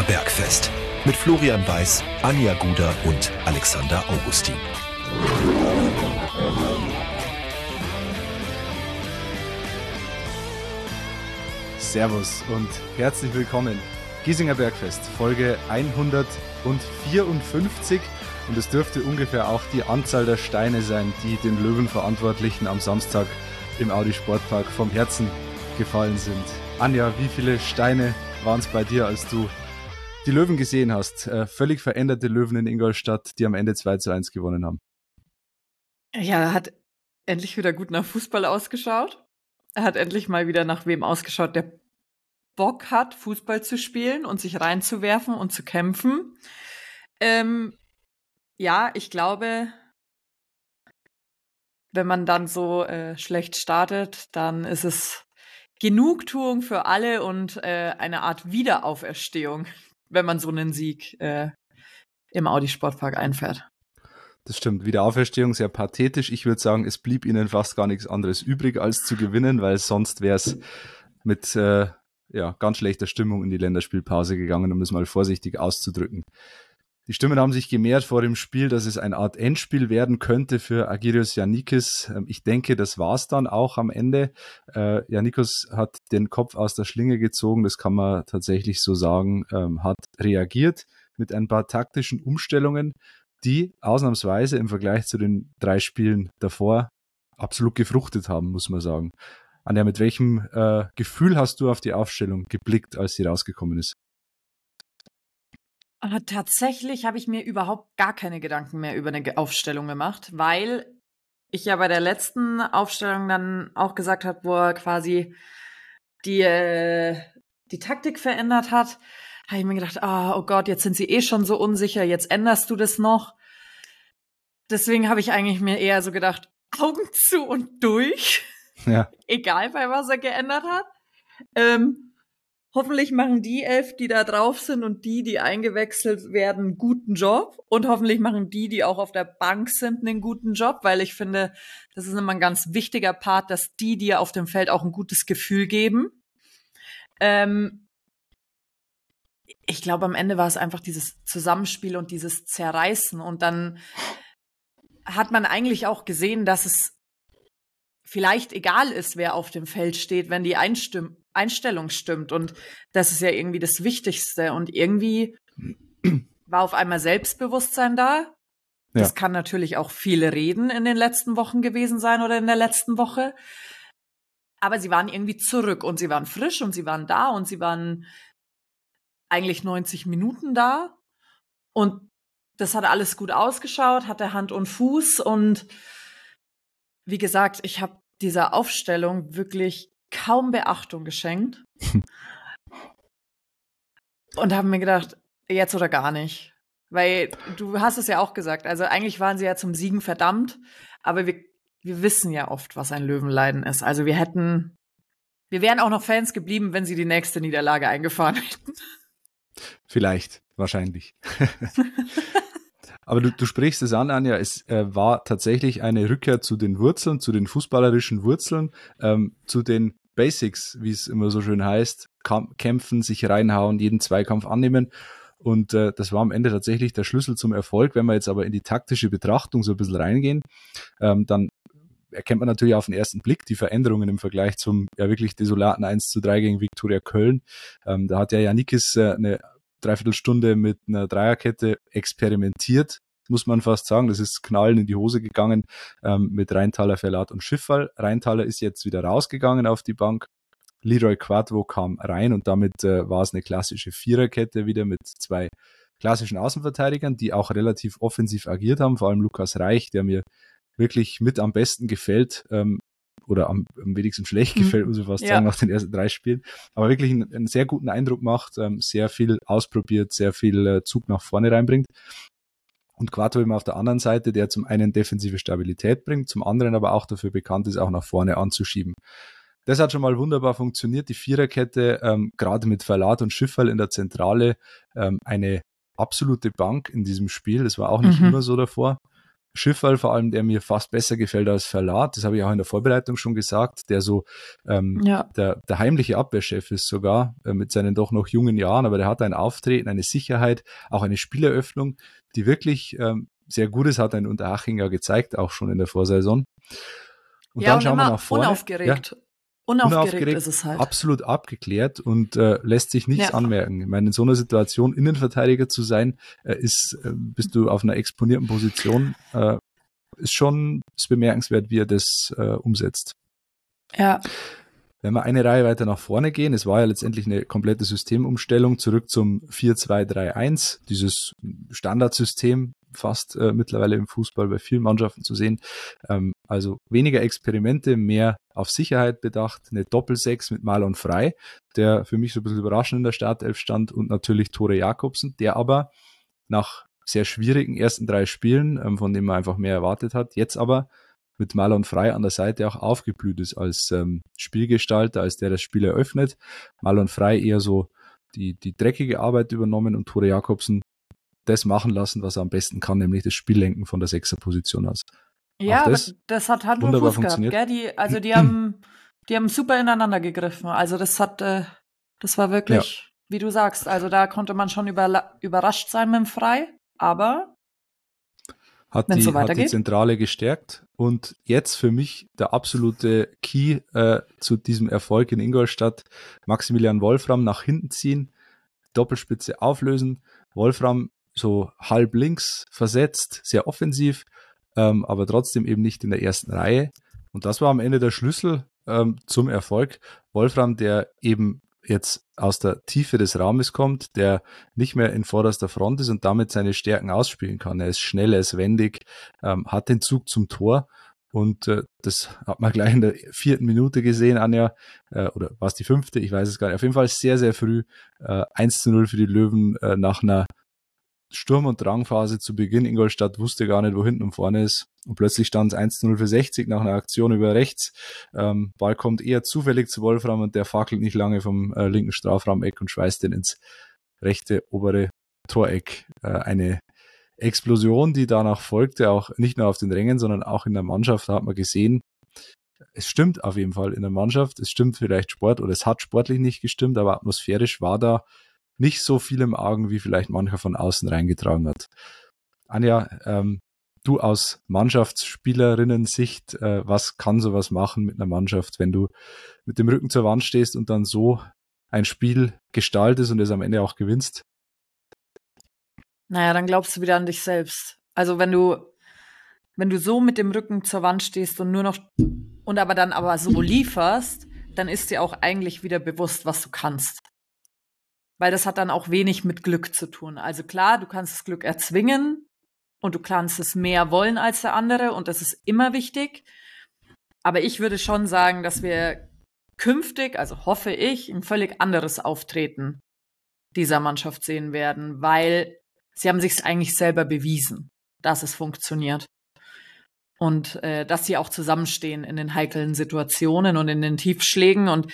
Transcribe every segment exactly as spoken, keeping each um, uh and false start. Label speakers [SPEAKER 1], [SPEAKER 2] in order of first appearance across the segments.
[SPEAKER 1] Bergfest mit Florian Weiß, Anja Guder und Alexander Augustin.
[SPEAKER 2] Servus und herzlich willkommen. Giesinger Bergfest, Folge hundertvierundfünfzig, und es dürfte ungefähr auch die Anzahl der Steine sein, die den Löwenverantwortlichen am Samstag im Audi Sportpark vom Herzen gefallen sind. Anja, wie viele Steine waren es bei dir, als du die Löwen gesehen hast? Äh, völlig veränderte Löwen in Ingolstadt, die am Ende zwei zu eins gewonnen haben.
[SPEAKER 3] Ja, er hat endlich wieder gut nach Fußball ausgeschaut. Er hat endlich mal wieder nach wem ausgeschaut, der Bock hat, Fußball zu spielen und sich reinzuwerfen und zu kämpfen. Ähm, ja, ich glaube, wenn man dann so äh, schlecht startet, dann ist es Genugtuung für alle und äh, eine Art Wiederauferstehung, wenn man so einen Sieg äh, im Audi Sportpark einfährt.
[SPEAKER 2] Das stimmt, Wiederauferstehung, sehr pathetisch. Ich würde sagen, es blieb ihnen fast gar nichts anderes übrig, als zu gewinnen, weil sonst wäre es mit äh, ja, ganz schlechter Stimmung in die Länderspielpause gegangen, um es mal vorsichtig auszudrücken. Die Stimmen haben sich gemehrt vor dem Spiel, dass es eine Art Endspiel werden könnte für Argyrios Yannikis. Ich denke, das war es dann auch am Ende. Äh, Yannikis hat den Kopf aus der Schlinge gezogen, das kann man tatsächlich so sagen, ähm, hat reagiert mit ein paar taktischen Umstellungen, die ausnahmsweise im Vergleich zu den drei Spielen davor absolut gefruchtet haben, muss man sagen. Anja, mit welchem äh, Gefühl hast du auf die Aufstellung geblickt, als sie rausgekommen ist?
[SPEAKER 3] Aber tatsächlich habe ich mir überhaupt gar keine Gedanken mehr über eine Aufstellung gemacht, weil ich ja bei der letzten Aufstellung dann auch gesagt habe, wo er quasi die, äh, die Taktik verändert hat, habe ich mir gedacht, ah, oh Gott, jetzt sind sie eh schon so unsicher, jetzt änderst du das noch. Deswegen habe ich eigentlich mir eher so gedacht, Augen zu und durch.
[SPEAKER 2] Ja.
[SPEAKER 3] Egal, bei was er geändert hat. Ähm, hoffentlich machen die elf, die da drauf sind und die, die eingewechselt werden, einen guten Job. Und hoffentlich machen die, die auch auf der Bank sind, einen guten Job, weil ich finde, das ist immer ein ganz wichtiger Part, dass die dir auf dem Feld auch ein gutes Gefühl geben. Ähm, ich glaube, am Ende war es einfach dieses Zusammenspiel und dieses Zerreißen. Und dann hat man eigentlich auch gesehen, dass es vielleicht egal ist, wer auf dem Feld steht, wenn die Einstimm- Einstellung stimmt. Und das ist ja irgendwie das Wichtigste. Und irgendwie war auf einmal Selbstbewusstsein da. Ja. Das kann natürlich auch viele Reden in den letzten Wochen gewesen sein oder in der letzten Woche. Aber sie waren irgendwie zurück und sie waren frisch und sie waren da und sie waren eigentlich neunzig Minuten da. Und das hat alles gut ausgeschaut, hatte Hand und Fuß. Und wie gesagt, ich habe dieser Aufstellung wirklich kaum Beachtung geschenkt. Und habe mir gedacht, jetzt oder gar nicht. Weil du hast es ja auch gesagt, also eigentlich waren sie ja zum Siegen verdammt, aber wir, wir wissen ja oft, was ein Löwenleiden ist. Also wir hätten, wir wären auch noch Fans geblieben, wenn sie die nächste Niederlage eingefahren hätten.
[SPEAKER 2] Vielleicht, wahrscheinlich. Aber du, du sprichst es an, Anja, es äh, war tatsächlich eine Rückkehr zu den Wurzeln, zu den fußballerischen Wurzeln, ähm, zu den Basics, wie es immer so schön heißt, Kamp- kämpfen, sich reinhauen, jeden Zweikampf annehmen. Und äh, das war am Ende tatsächlich der Schlüssel zum Erfolg. Wenn wir jetzt aber in die taktische Betrachtung so ein bisschen reingehen, ähm, dann erkennt man natürlich auf den ersten Blick die Veränderungen im Vergleich zum ja wirklich desolaten eins zu drei gegen Viktoria Köln. Ähm, da hat ja Yannikis äh, eine Dreiviertelstunde mit einer Dreierkette experimentiert, muss man fast sagen. Das ist knallen in die Hose gegangen ähm, mit Rheintaler, Verlat und Schiffwall. Rheintaler ist jetzt wieder rausgegangen auf die Bank. Leroy Quadvo kam rein und damit äh, war es eine klassische Viererkette wieder mit zwei klassischen Außenverteidigern, die auch relativ offensiv agiert haben, vor allem Lukas Reich, der mir wirklich mit am besten gefällt, ähm, oder am, am wenigsten schlecht gefällt, muss ich fast ja. sagen, nach den ersten drei Spielen, aber wirklich einen, einen sehr guten Eindruck macht, ähm, sehr viel ausprobiert, sehr viel äh, Zug nach vorne reinbringt. Und Quattro eben auf der anderen Seite, der zum einen defensive Stabilität bringt, zum anderen aber auch dafür bekannt ist, auch nach vorne anzuschieben. Das hat schon mal wunderbar funktioniert, die Viererkette, ähm, gerade mit Verlat und Schiffwall in der Zentrale, ähm, eine absolute Bank in diesem Spiel, das war auch nicht mhm. immer so davor. Schifferl vor allem, der mir fast besser gefällt als Verlat. Das habe ich auch in der Vorbereitung schon gesagt, der so ähm,
[SPEAKER 3] Ja.
[SPEAKER 2] der, der heimliche Abwehrchef ist sogar, äh, mit seinen doch noch jungen Jahren, aber der hat ein Auftreten, eine Sicherheit, auch eine Spieleröffnung, die wirklich ähm, sehr gut ist, hat ein Unterhaching ja gezeigt, auch schon in der Vorsaison. Und
[SPEAKER 3] ja,
[SPEAKER 2] dann
[SPEAKER 3] und
[SPEAKER 2] schauen wir
[SPEAKER 3] immer
[SPEAKER 2] nach vorne.
[SPEAKER 3] unaufgeregt.
[SPEAKER 2] Ja,
[SPEAKER 3] Unaufgeregt,
[SPEAKER 2] unaufgeregt,
[SPEAKER 3] ist es halt.
[SPEAKER 2] absolut abgeklärt und äh, lässt sich nichts
[SPEAKER 3] Ja.
[SPEAKER 2] anmerken. Ich meine, in so einer Situation Innenverteidiger zu sein, äh, ist, äh, bist du auf einer exponierten Position, äh, ist schon ist bemerkenswert, wie er das äh, umsetzt.
[SPEAKER 3] Ja.
[SPEAKER 2] Wenn wir eine Reihe weiter nach vorne gehen, es war ja letztendlich eine komplette Systemumstellung zurück zum vier zwei drei eins, dieses Standardsystem, fast äh, mittlerweile im Fußball bei vielen Mannschaften zu sehen. Ähm, also weniger Experimente, mehr auf Sicherheit bedacht, eine Doppelsechs mit Marlon Frey, der für mich so ein bisschen überraschend in der Startelf stand, und natürlich Tore Jakobsen, der aber nach sehr schwierigen ersten drei Spielen, ähm, von denen man einfach mehr erwartet hat, jetzt aber mit Marlon Frey an der Seite auch aufgeblüht ist als ähm, Spielgestalter, als der das Spiel eröffnet. Marlon Frey eher so die, die dreckige Arbeit übernommen und Tore Jakobsen das machen lassen, was er am besten kann, nämlich das Spiellenken von der Sechserposition aus.
[SPEAKER 3] Ja,
[SPEAKER 2] Auch
[SPEAKER 3] aber
[SPEAKER 2] das
[SPEAKER 3] das hat Hand und
[SPEAKER 2] wunderbar
[SPEAKER 3] Fuß gehabt,
[SPEAKER 2] funktioniert.
[SPEAKER 3] gell? Die, also die haben, die haben super ineinander gegriffen. Also das hat, äh, das war wirklich, wie du sagst, also da konnte man schon überla- überrascht sein mit dem Frei, aber
[SPEAKER 2] Hat
[SPEAKER 3] Wenn's
[SPEAKER 2] die,
[SPEAKER 3] so
[SPEAKER 2] hat die
[SPEAKER 3] weitergeht.
[SPEAKER 2] Zentrale gestärkt und jetzt für mich der absolute Key äh, zu diesem Erfolg in Ingolstadt, Maximilian Wolfram nach hinten ziehen, Doppelspitze auflösen, Wolfram so halb links versetzt, sehr offensiv, ähm, aber trotzdem eben nicht in der ersten Reihe. Und das war am Ende der Schlüssel ähm, zum Erfolg. Wolfram, der eben jetzt aus der Tiefe des Raumes kommt, der nicht mehr in vorderster Front ist und damit seine Stärken ausspielen kann. Er ist schnell, er ist wendig, ähm, hat den Zug zum Tor. Und äh, das hat man gleich in der vierten Minute gesehen, Anja, äh, oder war es die fünfte? Ich weiß es gar nicht. Auf jeden Fall sehr, sehr früh äh, eins zu null für die Löwen äh, nach einer Sturm- und Drangphase zu Beginn. Ingolstadt wusste gar nicht, wo hinten und vorne ist. Und plötzlich stand es eins zu null für sechzig nach einer Aktion über rechts. Ähm, Ball kommt eher zufällig zu Wolfram und der fackelt nicht lange vom äh, linken Strafraumeck und schweißt den ins rechte obere Toreck. Äh, eine Explosion, die danach folgte, auch nicht nur auf den Rängen, sondern auch in der Mannschaft, da hat man gesehen, es stimmt auf jeden Fall in der Mannschaft, es stimmt vielleicht Sport oder es hat sportlich nicht gestimmt, aber atmosphärisch war da nicht so viel im Argen, wie vielleicht mancher von außen reingetragen hat. Anja, ähm, du aus Mannschaftsspielerinnen-Sicht, äh, was kann sowas machen mit einer Mannschaft, wenn du mit dem Rücken zur Wand stehst und dann so ein Spiel gestaltest und es am Ende auch gewinnst?
[SPEAKER 3] naja, dann glaubst du wieder an dich selbst. Also wenn du, wenn du so mit dem Rücken zur Wand stehst und nur noch, und aber dann aber so lieferst, dann ist dir auch eigentlich wieder bewusst, was du kannst. Weil das hat dann auch wenig mit Glück zu tun. Also klar, du kannst das Glück erzwingen und du kannst es mehr wollen als der andere und das ist immer wichtig. Aber ich würde schon sagen, dass wir künftig, also hoffe ich, ein völlig anderes Auftreten dieser Mannschaft sehen werden, weil sie haben sich eigentlich selber bewiesen, dass es funktioniert. Und äh, dass sie auch zusammenstehen in den heiklen Situationen und in den Tiefschlägen. Und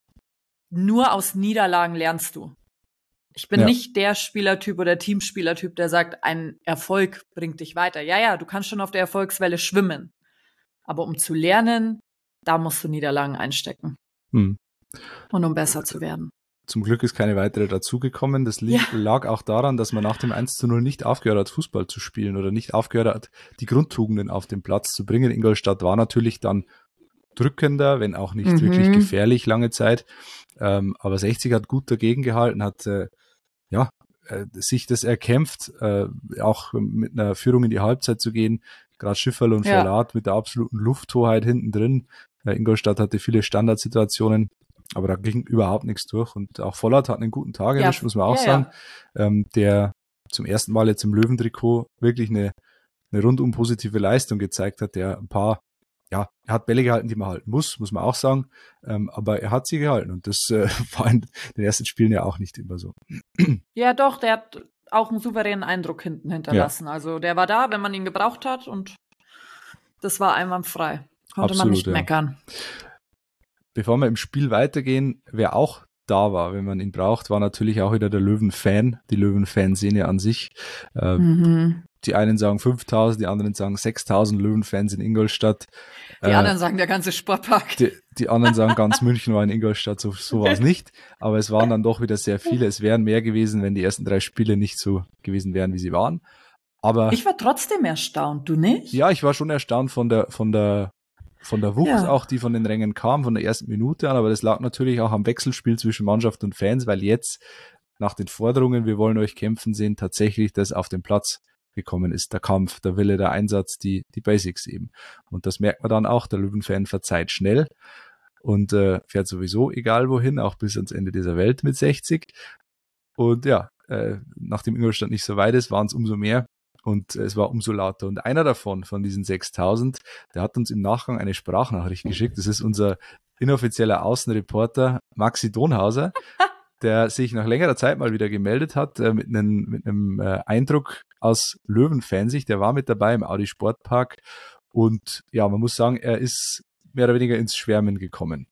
[SPEAKER 3] nur aus Niederlagen lernst du. Ich bin
[SPEAKER 2] Ja.
[SPEAKER 3] nicht der Spielertyp oder Teamspielertyp, der sagt, ein Erfolg bringt dich weiter. Ja, ja, du kannst schon auf der Erfolgswelle schwimmen. Aber um zu lernen, da musst du Niederlagen einstecken.
[SPEAKER 2] Hm.
[SPEAKER 3] Und um besser zu werden.
[SPEAKER 2] Zum Glück ist keine weitere dazugekommen. Das li-
[SPEAKER 3] Ja.
[SPEAKER 2] lag auch daran, dass man nach dem eins zu null nicht aufgehört hat, Fußball zu spielen oder nicht aufgehört hat, die Grundtugenden auf den Platz zu bringen. Ingolstadt war natürlich dann drückender, wenn auch nicht
[SPEAKER 3] Mhm.
[SPEAKER 2] wirklich gefährlich lange Zeit. Ähm, aber sechzig hat gut dagegen gehalten, hat äh, ja äh, sich das erkämpft, äh, auch mit einer Führung in die Halbzeit zu gehen. Gerade Schifferl und
[SPEAKER 3] Ja.
[SPEAKER 2] Verlat mit der absoluten Lufthoheit hinten drin. Äh, Ingolstadt hatte viele Standardsituationen, aber da ging überhaupt nichts durch. Und auch Vollert hat einen guten Tag
[SPEAKER 3] Ja,
[SPEAKER 2] erwischt, muss man auch
[SPEAKER 3] ja,
[SPEAKER 2] sagen.
[SPEAKER 3] ja.
[SPEAKER 2] Ähm, der zum ersten Mal jetzt im Löwentrikot wirklich eine, eine rundum positive Leistung gezeigt hat, der ein paar, ja, er hat Bälle gehalten, die man halten muss, muss man auch sagen. Ähm, aber er hat sie gehalten und das äh, war in den ersten Spielen ja auch nicht immer so.
[SPEAKER 3] Ja, doch, der hat auch einen souveränen Eindruck hinten hinterlassen. Also der war da, wenn man ihn gebraucht hat und das war einwandfrei. Konnte man
[SPEAKER 2] Absolut,
[SPEAKER 3] nicht
[SPEAKER 2] ja.
[SPEAKER 3] meckern.
[SPEAKER 2] Bevor wir im Spiel weitergehen, wer auch da war, wenn man ihn braucht, war natürlich auch wieder der Löwen-Fan, die Löwen-Fanszene an sich. Äh,
[SPEAKER 3] Mhm.
[SPEAKER 2] die einen sagen fünftausend, die anderen sagen sechstausend Löwenfans in Ingolstadt.
[SPEAKER 3] Die äh, anderen sagen der ganze Sportpark.
[SPEAKER 2] Die, die anderen sagen ganz München war in Ingolstadt, so, so war es nicht. Aber es waren dann doch wieder sehr viele. Es wären mehr gewesen, wenn die ersten drei Spiele nicht so gewesen wären, wie sie waren. Aber
[SPEAKER 3] ich war trotzdem erstaunt, du nicht?
[SPEAKER 2] Ja, ich war schon erstaunt von der, von der, von der Wucht ja. auch, die von den Rängen kam, von der ersten Minute an. Aber das lag natürlich auch am Wechselspiel zwischen Mannschaft und Fans, weil jetzt nach den Forderungen, wir wollen euch kämpfen sehen, tatsächlich das auf den Platz gekommen ist, der Kampf, der Wille, der Einsatz, die die Basics eben. Und das merkt man dann auch, der Löwenfan verzeiht schnell und äh, fährt sowieso egal wohin, auch bis ans Ende dieser Welt mit sechzig. Und ja, äh, nachdem Ingolstadt nicht so weit ist, waren es umso mehr und äh, es war umso lauter. Und einer davon, von diesen sechstausend, der hat uns im Nachgang eine Sprachnachricht geschickt. Das ist unser inoffizieller Außenreporter Maxi Donhauser, der sich nach längerer Zeit mal wieder gemeldet hat äh, mit einem, mit einem äh, Eindruck aus Löwen-Fansicht. Der war mit dabei im Audi Sportpark und ja, man muss sagen, er ist mehr oder weniger ins Schwärmen gekommen.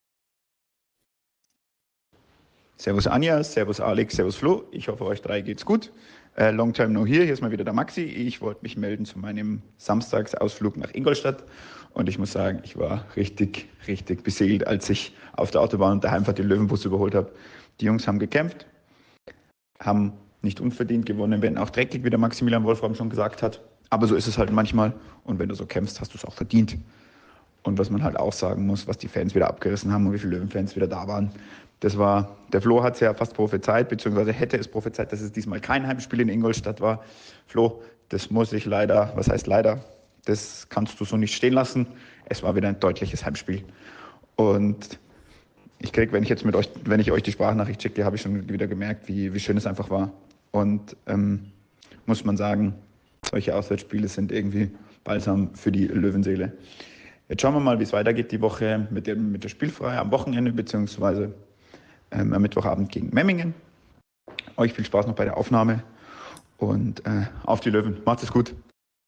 [SPEAKER 4] Servus Anja, servus Alex, servus Flo. Ich hoffe, euch drei geht's gut. Uh, long time no here. Hier ist mal wieder der Maxi. Ich wollte mich melden zu meinem Samstagsausflug nach Ingolstadt. Und ich muss sagen, ich war richtig, richtig beseelt, als ich auf der Autobahn und der Heimfahrt den Löwenbus überholt habe. Die Jungs haben gekämpft, haben nicht unverdient gewonnen, wenn auch dreckig, wie der Maximilian Wolfram schon gesagt hat. Aber so ist es halt manchmal. Und wenn du so kämpfst, hast du es auch verdient. Und was man halt auch sagen muss, was die Fans wieder abgerissen haben und wie viele Löwenfans wieder da waren, das war, der Flo hat es ja fast prophezeit, beziehungsweise hätte es prophezeit, dass es diesmal kein Heimspiel in Ingolstadt war. Flo, das muss ich leider, was heißt leider, das kannst du so nicht stehen lassen. Es war wieder ein deutliches Heimspiel. Und ich krieg, wenn ich jetzt mit euch, wenn ich euch die Sprachnachricht schicke, habe ich schon wieder gemerkt, wie, wie schön es einfach war. Und ähm, muss man sagen, solche Auswärtsspiele sind irgendwie balsam für die Löwenseele. Jetzt schauen wir mal, wie es weitergeht die Woche mit, dem, mit der Spielfreiheit am Wochenende, beziehungsweise ähm, am Mittwochabend gegen Memmingen. Euch viel Spaß noch bei der Aufnahme und äh, auf die Löwen. Macht es gut.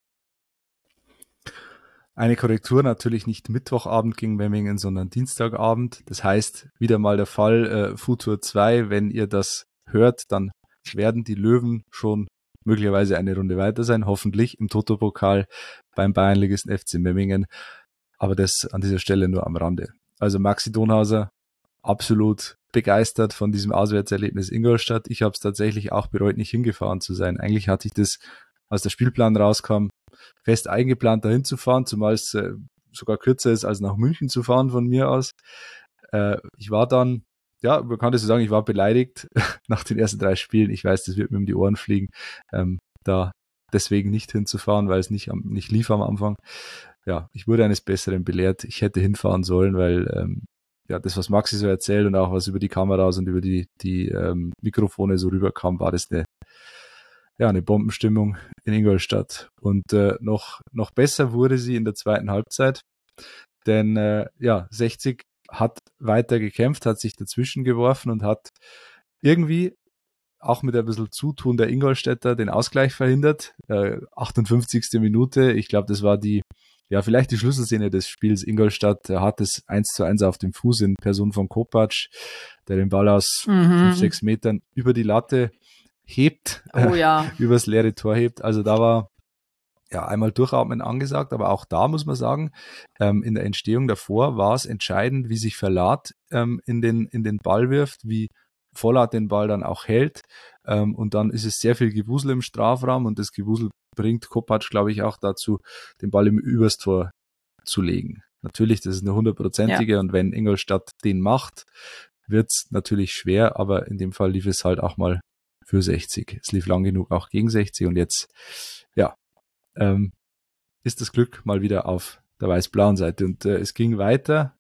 [SPEAKER 2] Eine Korrektur, natürlich nicht Mittwochabend gegen Memmingen, sondern Dienstagabend. Das heißt, wieder mal der Fall, äh, Futur zwei, wenn ihr das hört, dann werden die Löwen schon möglicherweise eine Runde weiter sein, hoffentlich im Toto-Pokal beim Bayernligisten F C Memmingen. Aber das an dieser Stelle nur am Rande. Also Maxi Donhauser, absolut begeistert von diesem Auswärtserlebnis Ingolstadt. Ich habe es tatsächlich auch bereut, nicht hingefahren zu sein. Eigentlich hatte ich das, als der Spielplan rauskam, fest eingeplant, dahin zu fahren, zumal es äh, sogar kürzer ist, als nach München zu fahren von mir aus. Äh, ich war dann, ja, man kann das so sagen, ich war beleidigt nach den ersten drei Spielen. Ich weiß, das wird mir um die Ohren fliegen, ähm, da deswegen nicht hinzufahren, weil es nicht, am, nicht lief am Anfang. Ja, ich wurde eines Besseren belehrt. Ich hätte hinfahren sollen, weil ähm, ja, das, was Maxi so erzählt und auch was über die Kameras und über die, die ähm, Mikrofone so rüberkam, war das eine, ja, eine Bombenstimmung in Ingolstadt. Und äh, noch, noch besser wurde sie in der zweiten Halbzeit, denn äh, ja, sechzig hat weiter gekämpft, hat sich dazwischen geworfen und hat irgendwie auch mit ein bisschen Zutun der Ingolstädter den Ausgleich verhindert. Äh, achtundfünfzigste Minute, ich glaube, das war die, ja, vielleicht die Schlüsselszene des Spiels. Ingolstadt hat es eins zu eins auf dem Fuß in Person von Kopacz, der den Ball aus
[SPEAKER 3] Mhm.
[SPEAKER 2] fünf, sechs Metern über die Latte hebt,
[SPEAKER 3] Oh ja.
[SPEAKER 2] äh, übers leere Tor hebt. Also da war ja einmal durchatmen angesagt, aber auch da muss man sagen, ähm, in der Entstehung davor war es entscheidend, wie sich Verlat ähm, in den in den Ball wirft, wie Vollat den Ball dann auch hält, ähm, und dann ist es sehr viel Gewusel im Strafraum und das Gewusel bringt Kopacz, glaube ich, auch dazu, den Ball im Übers Tor zu legen. Natürlich, das ist eine hundertprozentige, und wenn Ingolstadt den macht, wird's natürlich schwer, aber in dem Fall lief es halt auch mal für sechzig. Es lief lang genug auch gegen sechzig und jetzt, ja, ähm, ist das Glück mal wieder auf der weiß-blauen Seite. Und äh, es ging weiter.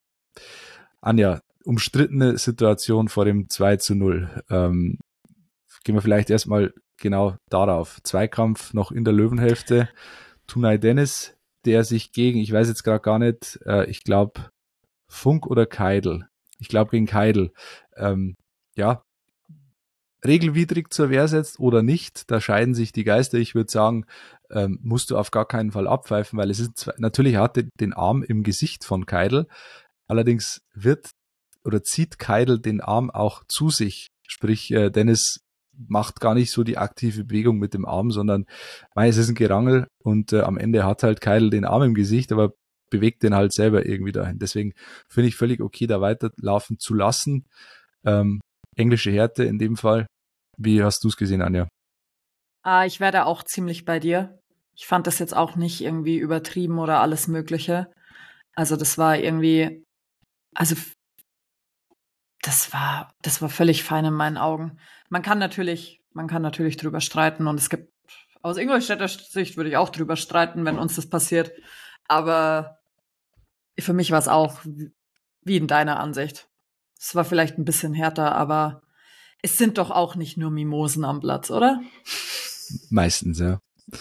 [SPEAKER 2] Anja, umstrittene Situation vor dem zwei zu null. Ähm, gehen wir vielleicht erstmal genau darauf. Zweikampf noch in der Löwenhälfte. Tunay Dennis, der sich gegen, ich weiß jetzt gerade gar nicht, äh, ich glaube Funk oder Keidl. Ich glaube gegen Keidl. Ähm, ja, regelwidrig zur Wehr setzt oder nicht, da scheiden sich die Geister. Ich würde sagen, ähm, musst du auf gar keinen Fall abpfeifen, weil es ist zwar, natürlich hat er den Arm im Gesicht von Keidl, allerdings wird oder zieht Keidl den Arm auch zu sich, sprich äh, Dennis macht gar nicht so die aktive Bewegung mit dem Arm, sondern mei, es ist ein Gerangel und äh, am Ende hat halt Keidl den Arm im Gesicht, aber bewegt den halt selber irgendwie dahin. Deswegen finde ich völlig okay, da weiterlaufen zu lassen. Ähm, englische Härte in dem Fall. Wie hast du es gesehen, Anja?
[SPEAKER 3] Ah, ich wäre da auch ziemlich bei dir. Ich fand das jetzt auch nicht irgendwie übertrieben oder alles Mögliche. Also das war irgendwie, also das war, das war völlig fein in meinen Augen. Man kann natürlich, man kann natürlich drüber streiten und es gibt, aus Ingolstädter Sicht würde ich auch drüber streiten, wenn uns das passiert. Aber für mich war es auch wie in deiner Ansicht. Es war vielleicht ein bisschen härter, aber es sind doch auch nicht nur Mimosen am Platz, oder?
[SPEAKER 2] Meistens, ja.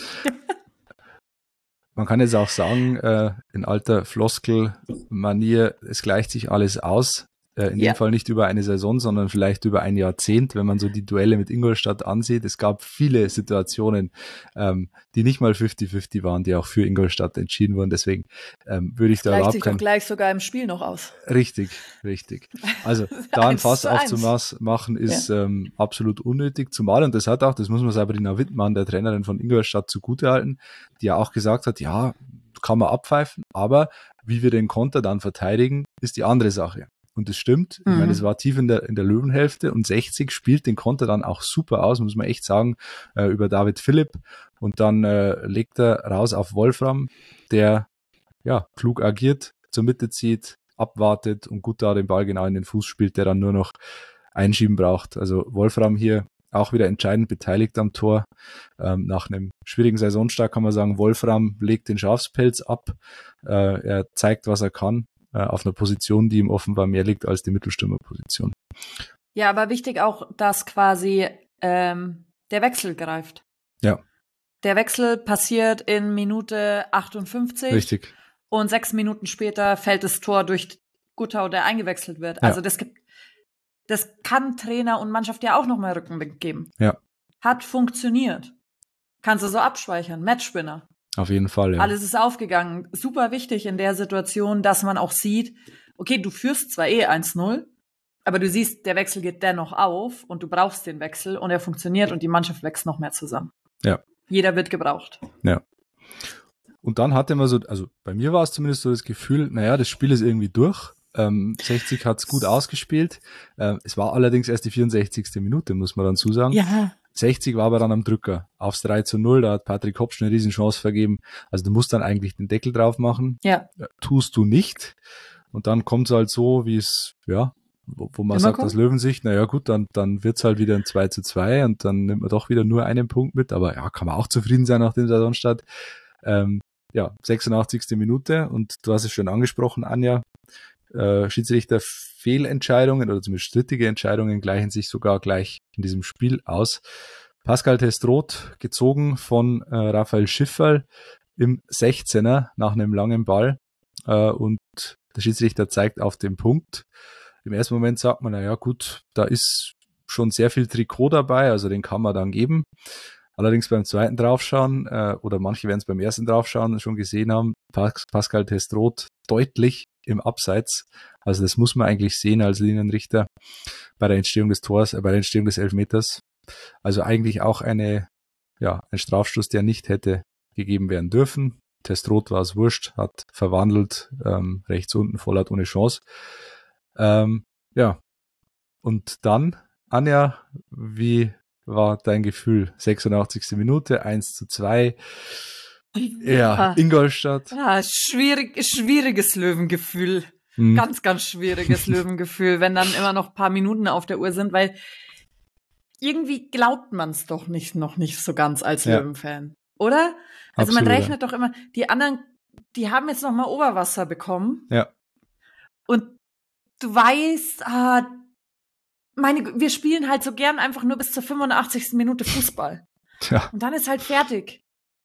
[SPEAKER 2] Man kann jetzt auch sagen, äh, in alter Floskel-Manier, es gleicht sich alles aus. Äh, in
[SPEAKER 3] Ja.
[SPEAKER 2] dem Fall nicht über eine Saison, sondern vielleicht über ein Jahrzehnt, wenn man so die Duelle mit Ingolstadt ansieht. Es gab viele Situationen, ähm, die nicht mal fünfzig fünfzig waren, die auch für Ingolstadt entschieden wurden. Deswegen ähm, würde ich da
[SPEAKER 3] Gleicht
[SPEAKER 2] überhaupt
[SPEAKER 3] sich doch
[SPEAKER 2] kein...
[SPEAKER 3] gleich sogar im Spiel noch aus.
[SPEAKER 2] Richtig, richtig. Also da ein
[SPEAKER 3] Eins
[SPEAKER 2] Fass
[SPEAKER 3] zu eins.
[SPEAKER 2] aufzumachen ist ähm, absolut unnötig. Zumal, und das hat auch, das muss man Sabrina Wittmann, der Trainerin von Ingolstadt, zugutehalten, die ja auch gesagt hat, ja, kann man abpfeifen, aber wie wir den Konter dann verteidigen, ist die andere Sache. Und das stimmt.
[SPEAKER 3] Mhm.
[SPEAKER 2] Ich meine, es war tief in der, in der Löwenhälfte und sechzig spielt den Konter dann auch super aus, muss man echt sagen, äh, über David Philipp. Und dann äh, legt er raus auf Wolfram, der ja klug agiert, zur Mitte zieht, abwartet und gut da den Ball genau in den Fuß spielt, der dann nur noch einschieben braucht. Also Wolfram hier auch wieder entscheidend beteiligt am Tor. Ähm, nach einem schwierigen Saisonstart kann man sagen, Wolfram legt den Schafspelz ab. Äh, er zeigt, was er kann, äh, auf einer Position, die ihm offenbar mehr liegt als die Mittelstürmerposition.
[SPEAKER 3] Ja, aber wichtig auch, dass quasi ähm, der Wechsel greift.
[SPEAKER 2] Ja.
[SPEAKER 3] Der Wechsel passiert in Minute achtundfünfzig.
[SPEAKER 2] Richtig.
[SPEAKER 3] Und sechs Minuten später fällt das Tor durch Guttau, der eingewechselt wird.
[SPEAKER 2] Ja.
[SPEAKER 3] Also das gibt, das kann Trainer und Mannschaft ja auch nochmal Rückenwind geben.
[SPEAKER 2] Ja.
[SPEAKER 3] Hat funktioniert. Kannst du so abspeichern. Matchwinner.
[SPEAKER 2] Auf jeden Fall, ja.
[SPEAKER 3] Alles ist aufgegangen. Super wichtig in der Situation, dass man auch sieht, okay, du führst zwar eh eins null, aber du siehst, der Wechsel geht dennoch auf und du brauchst den Wechsel und er funktioniert und die Mannschaft wächst noch mehr zusammen.
[SPEAKER 2] Ja.
[SPEAKER 3] Jeder wird gebraucht.
[SPEAKER 2] Ja. Und dann hatte man so, also bei mir war es zumindest so das Gefühl, naja, das Spiel ist irgendwie durch. Ähm, sechzig hat es gut ausgespielt. Ähm, es war allerdings erst die vierundsechzigste Minute, muss man dann zusagen.
[SPEAKER 3] Ja.
[SPEAKER 2] sechzig war aber dann am Drücker. Aufs drei zu null, da hat Patrick Hopsch eine Riesenchance vergeben. Also du musst dann eigentlich den Deckel drauf machen.
[SPEAKER 3] Ja.
[SPEAKER 2] Tust du nicht. Und dann kommt es halt so, wie es, ja, wo, wo man
[SPEAKER 3] Immer
[SPEAKER 2] sagt,
[SPEAKER 3] kommt.
[SPEAKER 2] aus Löwensicht, naja gut, dann, dann wird's halt wieder ein zwei zu zwei und dann nimmt man doch wieder nur einen Punkt mit. Aber ja, kann man auch zufrieden sein nach dem Saisonstart. Ähm, ja, sechsundachtzigste Minute und du hast es schon angesprochen, Anja, äh, Schiedsrichter Fehlentscheidungen oder zumindest strittige Entscheidungen gleichen sich sogar gleich in diesem Spiel aus. Pascal Testroth gezogen von äh, Raphael Schifferl im sechzehner nach einem langen Ball äh, und der Schiedsrichter zeigt auf den Punkt. Im ersten Moment sagt man, naja gut, da ist schon sehr viel Trikot dabei, also den kann man dann geben. Allerdings beim zweiten Draufschauen, äh, oder manche werden es beim ersten Draufschauen schon gesehen haben, Pas- Pascal Testroth deutlich im Abseits. Also das muss man eigentlich sehen als Linienrichter bei der Entstehung des Tors, äh, bei der Entstehung des Elfmeters. Also eigentlich auch eine, ja, ein Strafstoß, der nicht hätte gegeben werden dürfen. Testroth war es wurscht, hat verwandelt, ähm, rechts unten, Vollert ohne Chance. Ähm, ja, und dann, Anja, wie war dein Gefühl? sechsundachtzigste Minute, eins zu zwei. Ja, Ingolstadt.
[SPEAKER 3] Ja, schwierig, schwieriges Löwengefühl.
[SPEAKER 2] Hm.
[SPEAKER 3] Ganz, ganz schwieriges Löwengefühl, wenn dann immer noch ein paar Minuten auf der Uhr sind, weil irgendwie glaubt man es doch nicht, noch nicht so ganz als
[SPEAKER 2] Ja.
[SPEAKER 3] Löwenfan. Oder? Also
[SPEAKER 2] Absolut,
[SPEAKER 3] man
[SPEAKER 2] ja.
[SPEAKER 3] rechnet doch immer, die anderen, die haben jetzt noch mal Oberwasser bekommen.
[SPEAKER 2] Ja.
[SPEAKER 3] Und du weißt, ah, meine, wir spielen halt so gern einfach nur bis zur fünfundachtzigsten Minute Fußball.
[SPEAKER 2] Tja,
[SPEAKER 3] Und dann ist halt fertig.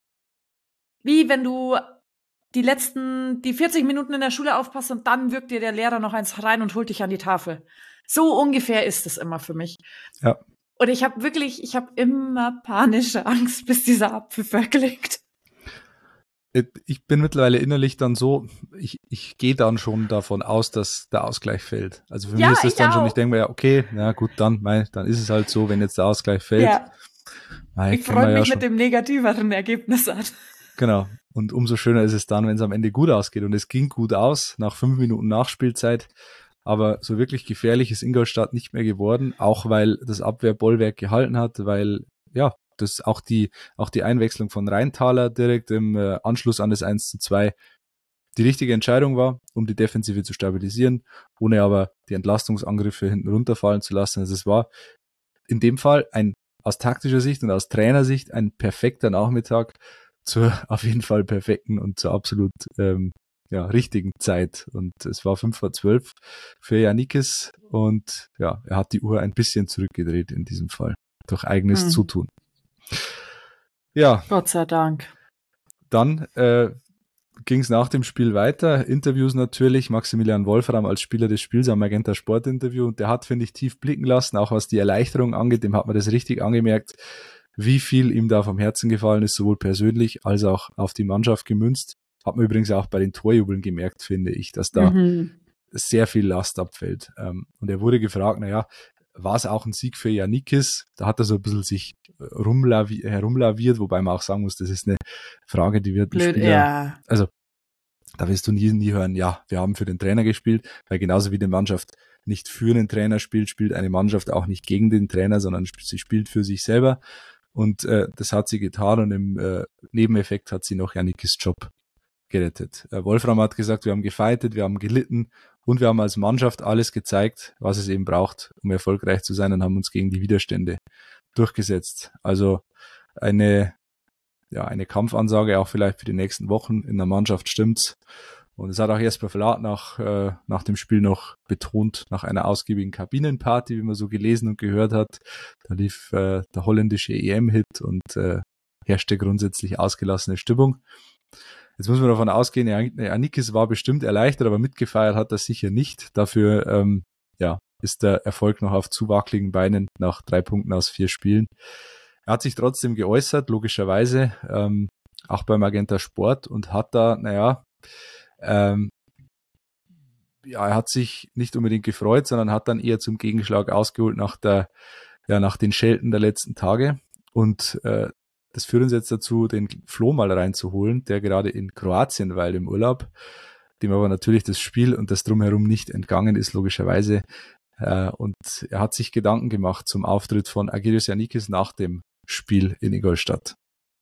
[SPEAKER 3] Wie wenn du die letzten, die vierzig Minuten in der Schule aufpasst und dann wirkt dir der Lehrer noch eins rein und holt dich an die Tafel. So ungefähr ist es immer für mich.
[SPEAKER 2] ja.
[SPEAKER 3] Und ich habe wirklich, ich habe immer panische Angst, bis dieser Abpfiff weggelegt.
[SPEAKER 2] ich bin mittlerweile innerlich dann so, ich, ich gehe dann schon davon aus, dass der Ausgleich fällt. Also für
[SPEAKER 3] Ja,
[SPEAKER 2] mich ist das
[SPEAKER 3] ich
[SPEAKER 2] dann schon,
[SPEAKER 3] auch.
[SPEAKER 2] ich denke mir, ja, okay, na gut, dann, mei, dann ist es halt so, wenn jetzt der Ausgleich fällt.
[SPEAKER 3] Ja.
[SPEAKER 2] Mei,
[SPEAKER 3] Ich
[SPEAKER 2] kennen wir
[SPEAKER 3] freue
[SPEAKER 2] ja
[SPEAKER 3] mich
[SPEAKER 2] schon.
[SPEAKER 3] mit dem negativeren Ergebnis an.
[SPEAKER 2] Genau. Und umso schöner ist es dann, wenn es am Ende gut ausgeht. Und es ging gut aus, nach fünf Minuten Nachspielzeit. Aber so wirklich gefährlich ist Ingolstadt nicht mehr geworden, auch weil das Abwehrbollwerk gehalten hat, weil, ja, das auch die, auch die Einwechslung von Rheintaler direkt im äh, Anschluss an das eins zu zwei die richtige Entscheidung war, um die Defensive zu stabilisieren, ohne aber die Entlastungsangriffe hinten runterfallen zu lassen. Also es war in dem Fall ein aus taktischer Sicht und aus Trainersicht ein perfekter Nachmittag zur auf jeden Fall perfekten und zur absolut ähm, ja, richtigen Zeit. Und es war fünf vor zwölf für Janikis und ja, er hat die Uhr ein bisschen zurückgedreht in diesem Fall durch eigenes
[SPEAKER 3] Hm.
[SPEAKER 2] Zutun. Ja,
[SPEAKER 3] Gott sei Dank.
[SPEAKER 2] dann äh, ging es nach dem Spiel weiter. Interviews natürlich. Maximilian Wolfram als Spieler des Spiels am Magenta Sport Interview. Und der hat, finde ich, tief blicken lassen, auch was die Erleichterung angeht. Dem hat man das richtig angemerkt, wie viel ihm da vom Herzen gefallen ist, sowohl persönlich als auch auf die Mannschaft gemünzt. Hat man übrigens auch bei den Torjubeln gemerkt, finde ich, dass da
[SPEAKER 3] Mhm.
[SPEAKER 2] sehr viel Last abfällt. Und er wurde gefragt, naja, war es auch ein Sieg für Janikis? Da hat er so ein bisschen sich rumlavi- herumlaviert, wobei man auch sagen muss, das ist eine Frage, die wird ein
[SPEAKER 3] Blöd,
[SPEAKER 2] Spieler,
[SPEAKER 3] ja.
[SPEAKER 2] also da wirst du nie, nie hören, ja, wir haben für den Trainer gespielt, weil genauso wie die Mannschaft nicht für den Trainer spielt, spielt eine Mannschaft auch nicht gegen den Trainer, sondern sie spielt für sich selber. Und äh, das hat sie getan und im äh, Nebeneffekt hat sie noch Janikis Job gerettet. Äh, Wolfram hat gesagt, wir haben gefightet, wir haben gelitten und wir haben als Mannschaft alles gezeigt, was es eben braucht, um erfolgreich zu sein und haben uns gegen die Widerstände durchgesetzt. Also eine ja, eine Kampfansage auch vielleicht für die nächsten Wochen in der Mannschaft stimmt's. Und es hat auch Jesper Verlat nach, äh, nach dem Spiel noch betont, nach einer ausgiebigen Kabinenparty, wie man so gelesen und gehört hat. Da lief äh, der holländische E M-Hit und äh, herrschte grundsätzlich ausgelassene Stimmung. Jetzt muss man davon ausgehen, Janikis war bestimmt erleichtert, aber mitgefeiert hat er sicher nicht. Dafür ähm, ja, ist der Erfolg noch auf zu wackeligen Beinen nach drei Punkten aus vier Spielen. Er hat sich trotzdem geäußert, logischerweise, ähm, auch beim Magenta Sport und hat da, naja, ähm, ja, er hat sich nicht unbedingt gefreut, sondern hat dann eher zum Gegenschlag ausgeholt nach der, ja, nach den Schelten der letzten Tage. Und äh, das führt uns jetzt dazu, den Flo mal reinzuholen, der gerade in Kroatien weilt im Urlaub, dem aber natürlich das Spiel und das Drumherum nicht entgangen ist, logischerweise. Äh, und er hat sich Gedanken gemacht zum Auftritt von Argyris Janikis nach dem Spiel in Ingolstadt.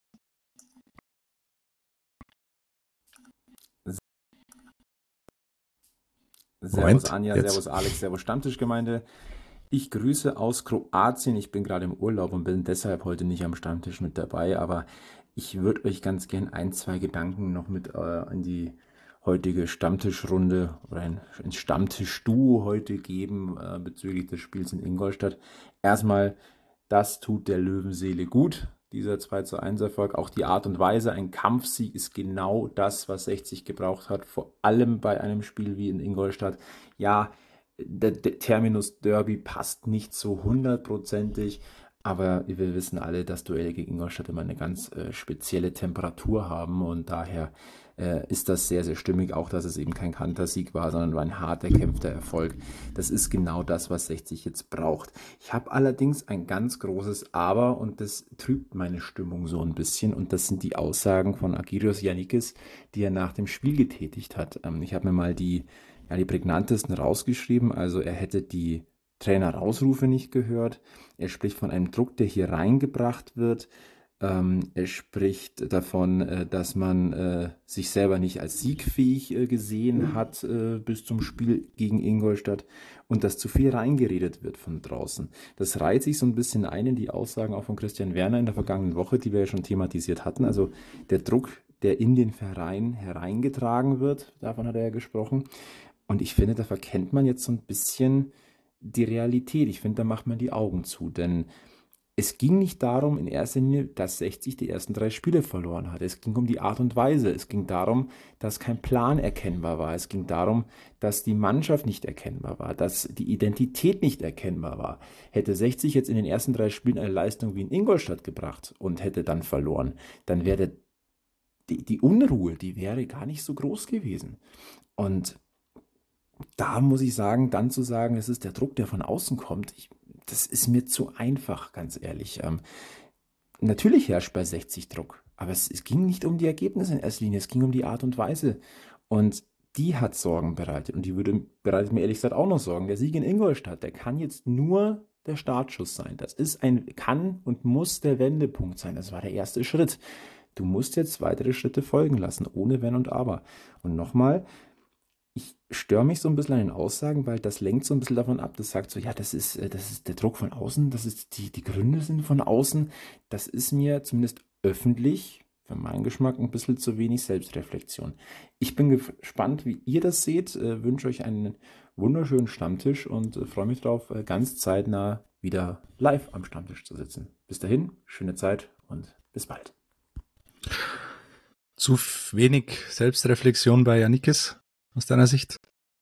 [SPEAKER 5] Servus
[SPEAKER 2] Moment,
[SPEAKER 5] Anja,
[SPEAKER 2] jetzt.
[SPEAKER 5] servus Alex, servus Stammtischgemeinde. Ich grüße aus Kroatien. Ich bin gerade im Urlaub und bin deshalb heute nicht am Stammtisch mit dabei, aber ich würde euch ganz gern ein, zwei Gedanken noch mit äh, in die heutige Stammtischrunde oder ein, ein Stammtischduo heute geben äh, bezüglich des Spiels in Ingolstadt. Erstmal, das tut der Löwenseele gut, dieser zwei zu eins Erfolg. Auch die Art und Weise, ein Kampfsieg ist genau das, was sechzig gebraucht hat, vor allem bei einem Spiel wie in Ingolstadt. Ja, der, der Terminus Derby passt nicht so hundertprozentig, aber wir wissen alle, dass Duelle gegen Ingolstadt immer eine ganz äh, spezielle Temperatur haben und daher äh, ist das sehr, sehr stimmig, auch dass es eben kein Kantersieg war, sondern war ein hart erkämpfter Erfolg. Das ist genau das, was sechzig jetzt braucht. Ich habe allerdings ein ganz großes Aber und das trübt meine Stimmung so ein bisschen und das sind die Aussagen von Argyris Janikis, die er nach dem Spiel getätigt hat. Ähm, ich habe mir mal die, ja, die prägnantesten rausgeschrieben, also er hätte die Trainer-Rausrufe nicht gehört. Er spricht von einem Druck, der hier reingebracht wird. Ähm, er spricht davon, äh, dass man äh, sich selber nicht als siegfähig äh, gesehen hat äh, bis zum Spiel gegen Ingolstadt und dass zu viel reingeredet wird von draußen. Das reiht sich so ein bisschen ein in die Aussagen auch von Christian Werner in der vergangenen Woche, die wir ja schon thematisiert hatten. Also der Druck, der in den Verein hereingetragen wird, davon hat er ja gesprochen. Und ich finde, da verkennt man jetzt so ein bisschen die Realität. Ich finde, da macht man die Augen zu, denn es ging nicht darum in erster Linie, dass sechzig die ersten drei Spiele verloren hat. Es ging um die Art und Weise. Es ging darum, dass kein Plan erkennbar war. Es ging darum, dass die Mannschaft nicht erkennbar war, dass die Identität nicht erkennbar war. Hätte sechzig jetzt in den ersten drei Spielen eine Leistung wie in Ingolstadt gebracht und hätte dann verloren, dann wäre die, die Unruhe, die wäre gar nicht so groß gewesen. Und da muss ich sagen, dann zu sagen, es ist der Druck, der von außen kommt, ich, das ist mir zu einfach, ganz ehrlich. Ähm, natürlich herrscht bei sechzig Druck, aber es, es ging nicht um die Ergebnisse in erster Linie, es ging um die Art und Weise. Und die hat Sorgen bereitet und die würde, bereitet mir ehrlich gesagt auch noch Sorgen. Der Sieg in Ingolstadt, der kann jetzt nur der Startschuss sein. Das ist ein, kann und muss der Wendepunkt sein. Das war der erste Schritt. Du musst jetzt weitere Schritte folgen lassen, ohne Wenn und Aber. Und nochmal, ich störe mich so ein bisschen an den Aussagen, weil das lenkt so ein bisschen davon ab, das sagt so, ja, das ist, äh, das ist der Druck von außen, das ist die, die Gründe sind von außen. Das ist mir zumindest öffentlich, für meinen Geschmack, ein bisschen zu wenig Selbstreflexion. Ich bin gespannt, wie ihr das seht, äh, wünsche euch einen wunderschönen Stammtisch und äh, freue mich darauf, äh, ganz zeitnah wieder live am Stammtisch zu sitzen. Bis dahin, schöne Zeit und bis bald.
[SPEAKER 2] Zu wenig Selbstreflexion bei Yannickis aus deiner Sicht?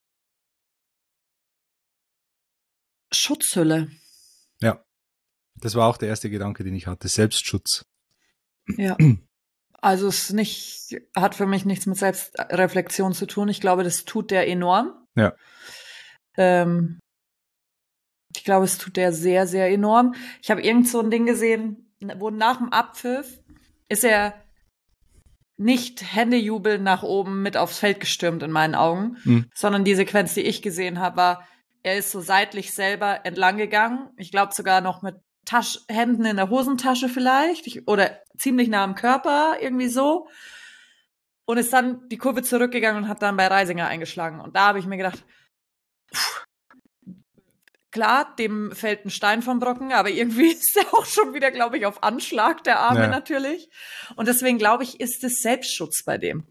[SPEAKER 3] Schutzhülle.
[SPEAKER 2] Ja, das war auch der erste Gedanke, den ich hatte. Selbstschutz.
[SPEAKER 3] Ja. Also es ist nicht, hat für mich nichts mit Selbstreflexion zu tun. Ich glaube, das tut der enorm.
[SPEAKER 2] Ja.
[SPEAKER 3] Ähm, ich glaube, es tut der sehr, sehr enorm. Ich habe irgend so ein Ding gesehen, wo nach dem Abpfiff ist er nicht Händejubeln nach oben mit aufs Feld gestürmt in meinen Augen,
[SPEAKER 2] Mhm.
[SPEAKER 3] sondern die Sequenz, die ich gesehen habe, war, er ist so seitlich selber entlang gegangen. Ich glaube sogar noch mit Tasch- Händen in der Hosentasche vielleicht ich, oder ziemlich nah am Körper, irgendwie so. Und ist dann die Kurve zurückgegangen und hat dann bei Reisinger eingeschlagen. Und da habe ich mir gedacht, pff, klar, dem fällt ein Stein vom Brocken, aber irgendwie ist er auch schon wieder, glaube ich, auf Anschlag, der Arme
[SPEAKER 2] Ja.
[SPEAKER 3] natürlich. Und deswegen, glaube ich, ist es Selbstschutz bei dem.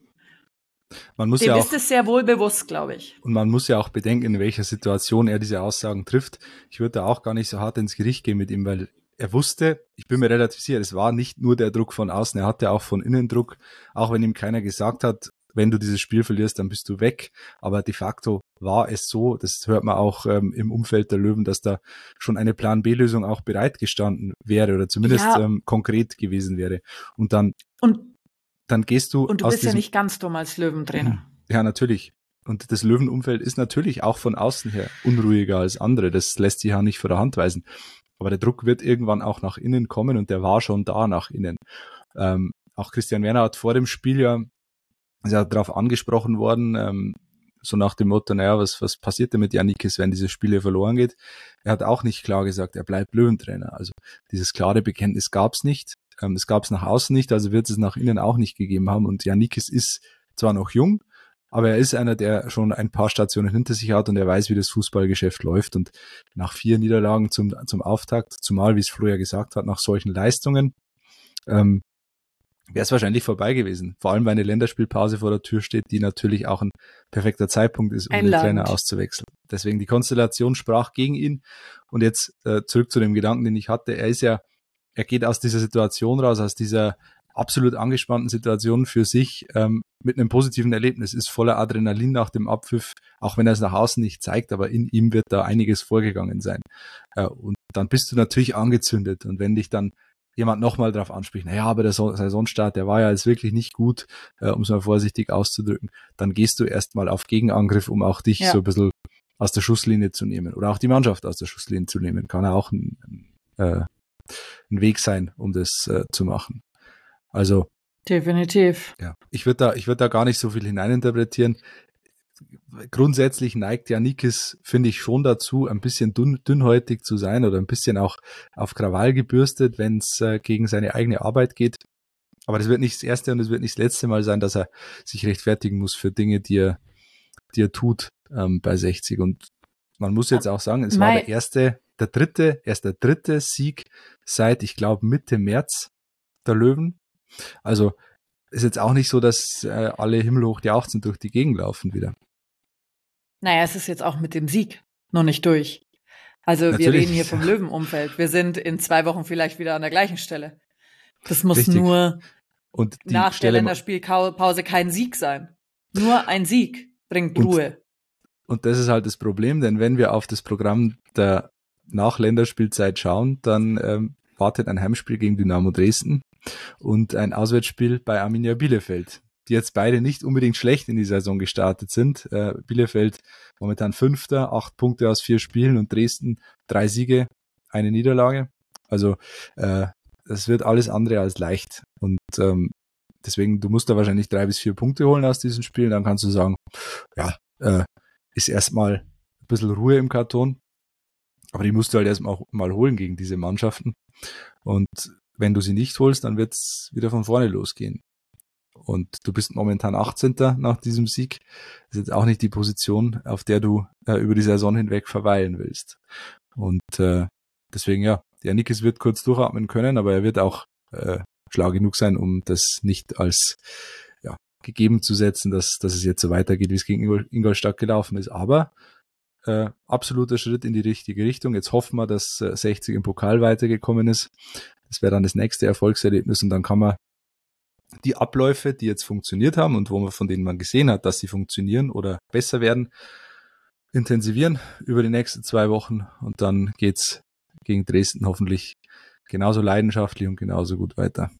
[SPEAKER 2] Man muss
[SPEAKER 3] Dem
[SPEAKER 2] ja auch,
[SPEAKER 3] ist es sehr wohl bewusst, glaube ich.
[SPEAKER 2] und man muss ja auch bedenken, in welcher Situation er diese Aussagen trifft. Ich würde da auch gar nicht so hart ins Gericht gehen mit ihm, weil er wusste, ich bin mir relativ sicher, es war nicht nur der Druck von außen, er hatte auch von innen Druck, auch wenn ihm keiner gesagt hat, wenn du dieses Spiel verlierst, dann bist du weg. Aber de facto war es so, das hört man auch ähm, im Umfeld der Löwen, dass da schon eine Plan-B-Lösung auch bereitgestanden wäre oder zumindest
[SPEAKER 3] Ja.
[SPEAKER 2] ähm, konkret gewesen wäre. Und dann,
[SPEAKER 3] Und,
[SPEAKER 2] dann gehst du
[SPEAKER 3] und du
[SPEAKER 2] aus
[SPEAKER 3] bist ja
[SPEAKER 2] diesem,
[SPEAKER 3] nicht ganz dumm als Löwentrainer.
[SPEAKER 2] ja, natürlich. Und das Löwenumfeld ist natürlich auch von außen her unruhiger als andere. Das lässt sich ja nicht von der Hand weisen. Aber der Druck wird irgendwann auch nach innen kommen und der war schon da nach innen. Ähm, auch Christian Werner hat vor dem Spiel ja, ist ja darauf angesprochen worden, ähm, so nach dem Motto, naja, was, was passiert denn mit Yannickis, wenn dieses Spiel hier verloren geht? Er hat auch nicht klar gesagt, er bleibt Löwentrainer. Also dieses klare Bekenntnis gab es nicht. Ähm, es gab es nach außen nicht, also wird es nach innen auch nicht gegeben haben. Und Yannickis ist zwar noch jung, aber er ist einer, der schon ein paar Stationen hinter sich hat und er weiß, wie das Fußballgeschäft läuft. Und nach vier Niederlagen zum, zum Auftakt, zumal, wie es Flo ja gesagt hat, nach solchen Leistungen, ähm, wäre es wahrscheinlich vorbei gewesen. Vor allem, weil eine Länderspielpause vor der Tür steht, die natürlich auch ein perfekter Zeitpunkt ist, um den
[SPEAKER 3] Einladend.
[SPEAKER 2] Trainer auszuwechseln. Deswegen die Konstellation sprach gegen ihn. Und jetzt äh, zurück zu dem Gedanken, den ich hatte. Er ist ja, er geht aus dieser Situation raus, aus dieser absolut angespannten Situation für sich ähm, mit einem positiven Erlebnis, ist voller Adrenalin nach dem Abpfiff, auch wenn er es nach außen nicht zeigt, aber in ihm wird da einiges vorgegangen sein. Äh, und dann bist du natürlich angezündet. Und wenn dich dann jemand nochmal drauf anspricht, naja, aber der Saisonstart, der war ja jetzt wirklich nicht gut, äh, um es mal vorsichtig auszudrücken, dann gehst du erstmal auf Gegenangriff, um auch dich
[SPEAKER 3] Ja.
[SPEAKER 2] so ein bisschen aus der Schusslinie zu nehmen oder auch die Mannschaft aus der Schusslinie zu nehmen. Kann ja auch ein, äh, ein Weg sein, um das äh, zu machen. Also,
[SPEAKER 3] Definitiv.
[SPEAKER 2] ja, ich würde da, ich würde da gar nicht so viel hineininterpretieren. Grundsätzlich neigt Yannickis, finde ich, schon dazu, ein bisschen dünn, dünnhäutig zu sein oder ein bisschen auch auf Krawall gebürstet, wenn es äh, gegen seine eigene Arbeit geht. Aber das wird nicht das erste und es wird nicht das letzte Mal sein, dass er sich rechtfertigen muss für Dinge, die er, die er tut ähm, bei sechzig. Und man muss jetzt auch sagen, es war
[SPEAKER 3] Mei-
[SPEAKER 2] der erste, der dritte, erst der dritte Sieg seit, ich glaube, Mitte März der Löwen. Also ist jetzt auch nicht so, dass äh, alle himmelhoch jauchzend durch die Gegend laufen wieder.
[SPEAKER 3] Naja, es ist jetzt auch mit dem Sieg noch nicht durch. Also wir
[SPEAKER 2] Natürlich.
[SPEAKER 3] reden hier vom Löwenumfeld. Wir sind in zwei Wochen vielleicht wieder an der gleichen Stelle. Das muss
[SPEAKER 2] Richtig.
[SPEAKER 3] nur
[SPEAKER 2] Und die
[SPEAKER 3] nach der
[SPEAKER 2] Stelle,
[SPEAKER 3] Länderspielpause kein Sieg sein. Nur ein Sieg bringt
[SPEAKER 2] Und-
[SPEAKER 3] Ruhe.
[SPEAKER 2] und das ist halt das Problem, denn wenn wir auf das Programm der Nach-Länderspielzeit schauen, dann ähm, wartet ein Heimspiel gegen Dynamo Dresden. und ein Auswärtsspiel bei Arminia Bielefeld, die jetzt beide nicht unbedingt schlecht in die Saison gestartet sind. Äh, Bielefeld momentan Fünfter, acht Punkte aus vier Spielen und Dresden drei Siege, eine Niederlage. Also äh, das wird alles andere als leicht und ähm, deswegen, du musst da wahrscheinlich drei bis vier Punkte holen aus diesen Spielen, dann kannst du sagen, ja, äh, ist erstmal ein bisschen Ruhe im Karton, aber die musst du halt erstmal auch mal holen gegen diese Mannschaften und wenn du sie nicht holst, dann wird es wieder von vorne losgehen. Und du bist momentan achtzehnter nach diesem Sieg. Das ist jetzt auch nicht die Position, auf der du äh, über die Saison hinweg verweilen willst. Und äh, deswegen, ja, der Nikis wird kurz durchatmen können, aber er wird auch äh, schlau genug sein, um das nicht als ja, gegeben zu setzen, dass, dass es jetzt so weitergeht, wie es gegen Ingol- Ingolstadt gelaufen ist. Aber äh, absoluter Schritt in die richtige Richtung. Jetzt hoffen wir, dass äh, sechzig im Pokal weitergekommen ist. Das wäre dann das nächste Erfolgserlebnis und dann kann man die Abläufe, die jetzt funktioniert haben und wo man von denen man gesehen hat, dass sie funktionieren oder besser werden, intensivieren über die nächsten zwei Wochen und dann geht's gegen Dresden hoffentlich genauso leidenschaftlich und genauso gut weiter.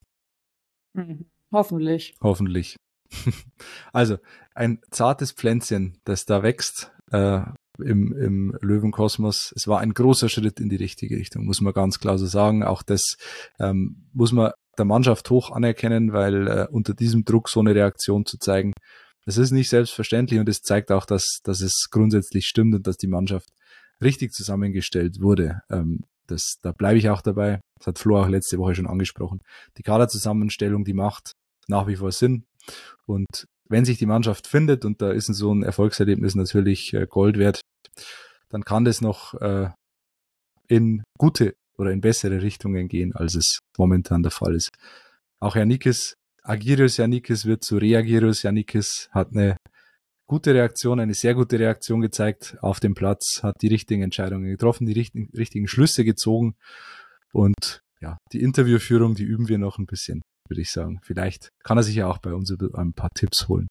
[SPEAKER 3] Mhm. Hoffentlich.
[SPEAKER 2] Hoffentlich. Also ein zartes Pflänzchen, das da wächst äh, im, im Löwenkosmos. Es war ein großer Schritt in die richtige Richtung, muss man ganz klar so sagen. Auch das ähm, muss man der Mannschaft hoch anerkennen, weil äh, unter diesem Druck so eine Reaktion zu zeigen, das ist nicht selbstverständlich und es zeigt auch, dass, dass es grundsätzlich stimmt und dass die Mannschaft richtig zusammengestellt wurde. Ähm, das, da bleibe ich auch dabei. Das hat Flo auch letzte Woche schon angesprochen. Die Kaderzusammenstellung, die macht nach wie vor Sinn und wenn sich die Mannschaft findet und da ist so ein Erfolgserlebnis natürlich äh, Gold wert, dann kann das noch äh, in gute oder in bessere Richtungen gehen, als es momentan der Fall ist. Auch Yannickis, Agirius Yannickis wird zu Reagirius Yannickis, hat eine gute Reaktion, eine sehr gute Reaktion gezeigt auf dem Platz, hat die richtigen Entscheidungen getroffen, die richtigen, richtigen Schlüsse gezogen und ja, die Interviewführung, die üben wir noch ein bisschen, würde ich sagen. Vielleicht kann er sich ja auch bei uns ein paar Tipps holen.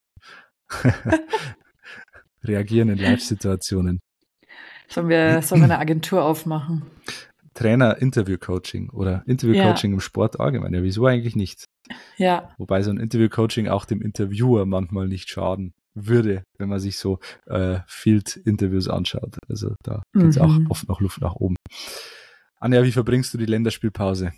[SPEAKER 2] Reagieren in Live-Situationen.
[SPEAKER 3] Sollen wir, sollen wir eine Agentur aufmachen?
[SPEAKER 2] Trainer-Interview-Coaching oder Interview-Coaching ja. Im Sport allgemein. Ja, wieso eigentlich nicht?
[SPEAKER 3] Ja.
[SPEAKER 2] Wobei so ein Interview-Coaching auch dem Interviewer manchmal nicht schaden würde, wenn man sich so äh, Field-Interviews anschaut. Also da gibt es mhm. auch oft noch Luft nach oben. Anja, wie verbringst du die Länderspielpause?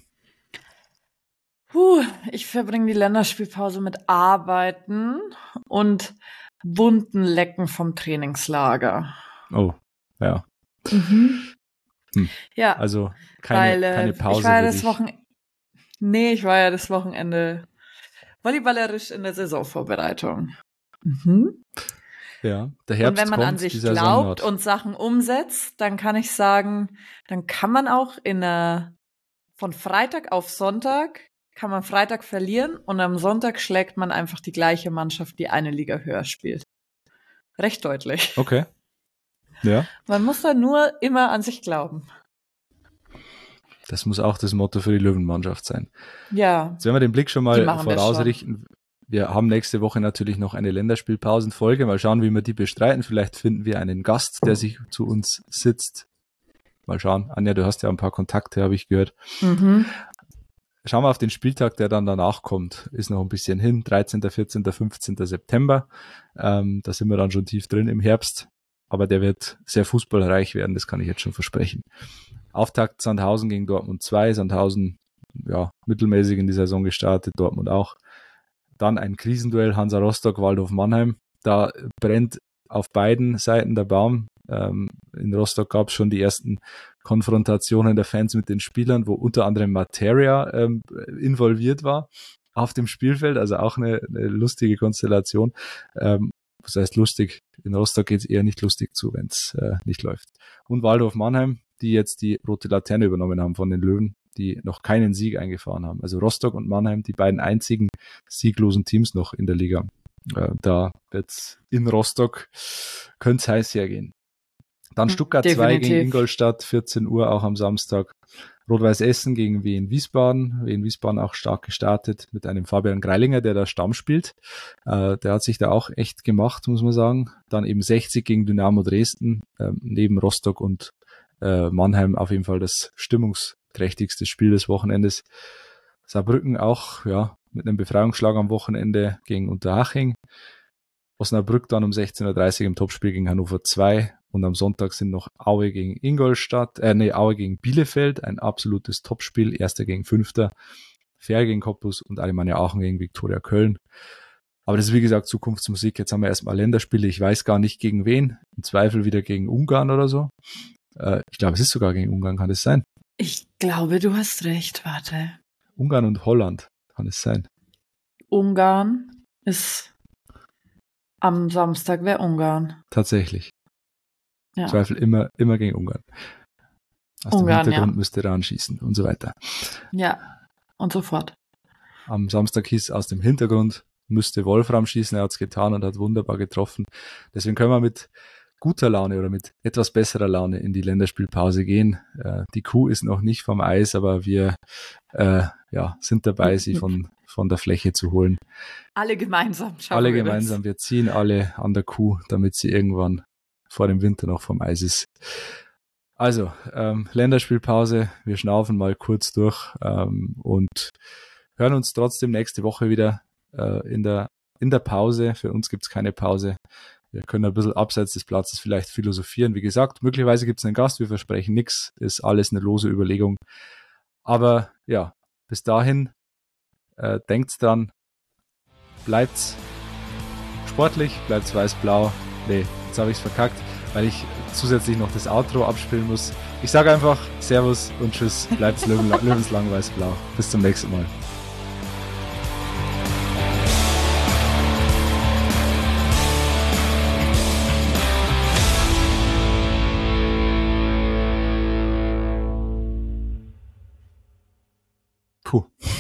[SPEAKER 3] Puh, ich verbringe die Länderspielpause mit Arbeiten und bunten Lecken vom Trainingslager.
[SPEAKER 2] Oh, ja.
[SPEAKER 3] Mhm.
[SPEAKER 2] Hm.
[SPEAKER 3] Ja,
[SPEAKER 2] also keine,
[SPEAKER 3] weil,
[SPEAKER 2] keine Pause.
[SPEAKER 3] Ich war ja das Wochenende. Nee, ich war ja das Wochenende volleyballerisch in der Saisonvorbereitung. Mhm.
[SPEAKER 2] Ja, der Herbst
[SPEAKER 3] und wenn man
[SPEAKER 2] kommt,
[SPEAKER 3] an sich
[SPEAKER 2] glaubt
[SPEAKER 3] Saisonort. Und Sachen umsetzt, dann kann ich sagen, dann kann man auch in der von Freitag auf Sonntag kann man Freitag verlieren und am Sonntag schlägt man einfach die gleiche Mannschaft, die eine Liga höher spielt. Recht deutlich.
[SPEAKER 2] Okay. Ja.
[SPEAKER 3] Man muss da nur immer an sich glauben.
[SPEAKER 2] Das muss auch das Motto für die Löwenmannschaft sein.
[SPEAKER 3] Ja.
[SPEAKER 2] Jetzt werden wir den Blick schon mal vorausrichten. Wir haben nächste Woche natürlich noch eine Länderspielpausenfolge. Mal schauen, wie wir die bestreiten. Vielleicht finden wir einen Gast, der sich zu uns sitzt. Mal schauen. Anja, du hast ja ein paar Kontakte, habe ich gehört.
[SPEAKER 3] Mhm.
[SPEAKER 2] Schauen wir auf den Spieltag, der dann danach kommt. Ist noch ein bisschen hin. dreizehnter, vierzehnter, fünfzehnter September. Ähm, da sind wir dann schon tief drin im Herbst. Aber der wird sehr fußballreich werden, das kann ich jetzt schon versprechen. Auftakt Sandhausen gegen Dortmund zwei. Sandhausen, ja, mittelmäßig in die Saison gestartet, Dortmund auch. Dann ein Krisenduell Hansa Rostock, Waldhof Mannheim. Da brennt auf beiden Seiten der Baum. Ähm, in Rostock gab es schon die ersten Konfrontationen der Fans mit den Spielern, wo unter anderem Materia ähm, involviert war auf dem Spielfeld. Also auch eine, eine lustige Konstellation. Ähm, Das heißt lustig, in Rostock geht es eher nicht lustig zu, wenn es äh, nicht läuft. Und Waldhof Mannheim, die jetzt die rote Laterne übernommen haben von den Löwen, die noch keinen Sieg eingefahren haben. Also Rostock und Mannheim, die beiden einzigen sieglosen Teams noch in der Liga. Äh, da wird's in Rostock, könnte es heiß hergehen. Dann Stuttgart zwei gegen Ingolstadt, vierzehn Uhr auch am Samstag. Rot-Weiß Essen gegen Wien Wiesbaden. Wien Wiesbaden auch stark gestartet mit einem Fabian Greilinger, der da Stamm spielt. Äh, der hat sich da auch echt gemacht, muss man sagen. Dann eben sechzig gegen Dynamo Dresden, äh, neben Rostock und äh, Mannheim auf jeden Fall das stimmungsträchtigste Spiel des Wochenendes. Saarbrücken auch, ja, mit einem Befreiungsschlag am Wochenende gegen Unterhaching. Osnabrück dann um sechzehn Uhr dreißig im Topspiel gegen Hannover zwei. Und am Sonntag sind noch Aue gegen Ingolstadt, äh, nee, Aue gegen Bielefeld, ein absolutes Topspiel, Erster gegen Fünfter, Fair gegen Cottbus und Alemannia Aachen gegen Viktoria Köln. Aber das ist wie gesagt Zukunftsmusik. Jetzt haben wir erstmal Länderspiele. Ich weiß gar nicht gegen wen. Im Zweifel wieder gegen Ungarn oder so. Äh, ich glaube, es ist sogar gegen Ungarn, kann das sein?
[SPEAKER 3] Ich glaube, du hast recht, warte.
[SPEAKER 2] Ungarn und Holland, kann es sein?
[SPEAKER 3] Ungarn ist am Samstag wäre Ungarn.
[SPEAKER 2] Tatsächlich.
[SPEAKER 3] Ja.
[SPEAKER 2] Im Zweifel immer, immer gegen Ungarn. Aus
[SPEAKER 3] Ungarn,
[SPEAKER 2] dem Hintergrund
[SPEAKER 3] ja.
[SPEAKER 2] müsste ran schießen und so weiter.
[SPEAKER 3] Ja, und so fort.
[SPEAKER 2] Am Samstag hieß aus dem Hintergrund müsste Wolfram schießen, er hat es getan und hat wunderbar getroffen. Deswegen können wir mit guter Laune oder mit etwas besserer Laune in die Länderspielpause gehen. Äh, die Kuh ist noch nicht vom Eis, aber wir äh, ja, sind dabei, sie von, von der Fläche zu holen.
[SPEAKER 3] Alle gemeinsam schaffen
[SPEAKER 2] Alle
[SPEAKER 3] wir
[SPEAKER 2] gemeinsam,
[SPEAKER 3] das.
[SPEAKER 2] wir ziehen alle an der Kuh, damit sie irgendwann vor dem Winter noch vom Eis ist. Also, ähm, Länderspielpause, wir schnaufen mal kurz durch ähm, und hören uns trotzdem nächste Woche wieder äh, in der in der Pause. Für uns gibt's keine Pause. Wir können ein bisschen abseits des Platzes vielleicht philosophieren. Wie gesagt, möglicherweise gibt's einen Gast, wir versprechen nichts, ist alles eine lose Überlegung. Aber ja, bis dahin, äh, denkt's dran, bleibt's sportlich, bleibt's weiß-blau. Nee, jetzt habe ich's verkackt, weil ich zusätzlich noch das Outro abspielen muss. Ich sage einfach Servus und Tschüss, bleibt's lebenslang weiß-blau. Bis zum nächsten Mal. Puh.